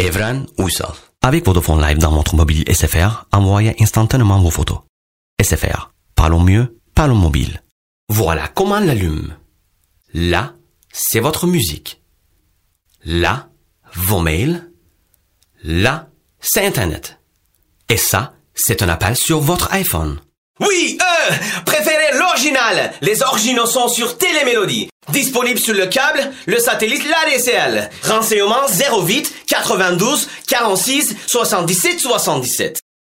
Evren Uysal. Avec Vodafone Live dans votre mobile SFR, envoyez instantanément vos photos. SFR. Parlons mieux, parlons mobile. Voilà comment on l'allume. Là, c'est votre musique. Là, vos mails. Là, c'est Internet. Et ça, c'est un appel sur votre iPhone. Oui, préférez l'original. Les originaux sont sur Télémélodie. Disponible sur le câble, le satellite, l'ADSL. Renseignements 08 92 46 77 77.